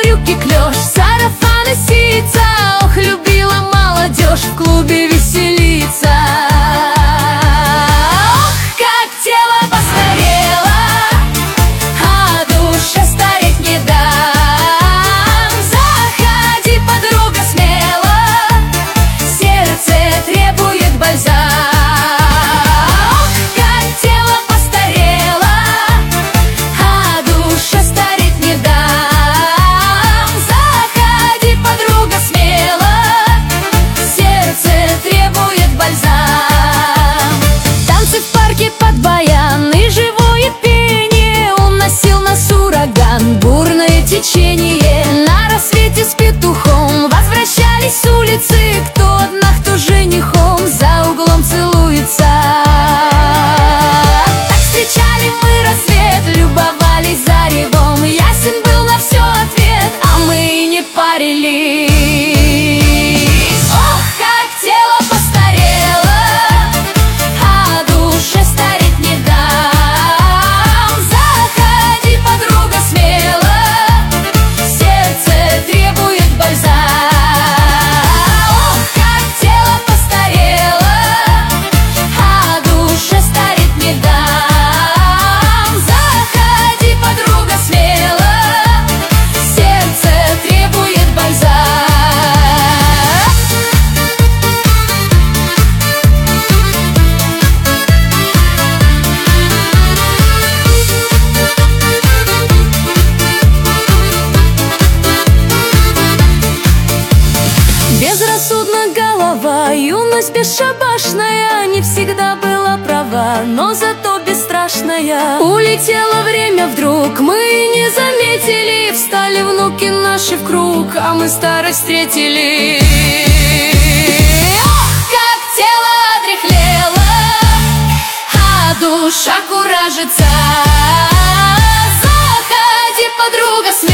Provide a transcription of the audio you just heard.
брюки клеш, сарафаны сица. Ох, любила молодежь в клубе веселиться. Ох, как тело постарело, а душа стареть не дам. Заходи, подруга, смело, сердце требует бальзам. Бурное течение, на рассвете с петухом возвращались с улицы. Кто одна, кто женихом, за углом целуется. Так встречали мы рассвет, любовались заревом. Ясен был на все ответ, а мы и не парились. Ох, как тело постарело, а душа стареть не дам. Заходи, подруга, смело, сердце требует бальзам. Ох, как тело постарело, а душа стареть не дам. Заходи, подруга, смело, сердце требует бальзам. Безрассудна голова, юность бесшабашная, не всегда была права, но зато бесстрашная. Улетело время вдруг, мы не заметили, встали внуки наши в круг, а мы старость встретили. Ох, как тело отряхлело, а душа куражится. Заходи, подруга, смело,